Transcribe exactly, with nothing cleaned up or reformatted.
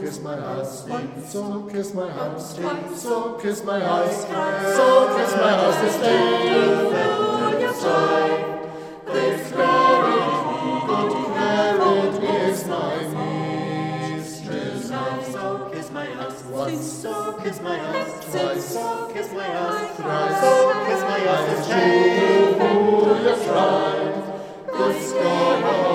kiss my house, so kiss my house, so kiss my house, so kiss my house this day. Defend and strive, declare it, declare it is my mistress' house. So kiss my house, Once, so kiss my house, twice, so kiss my house, thrice, so kiss my house this day. hallelujah, strive, the scar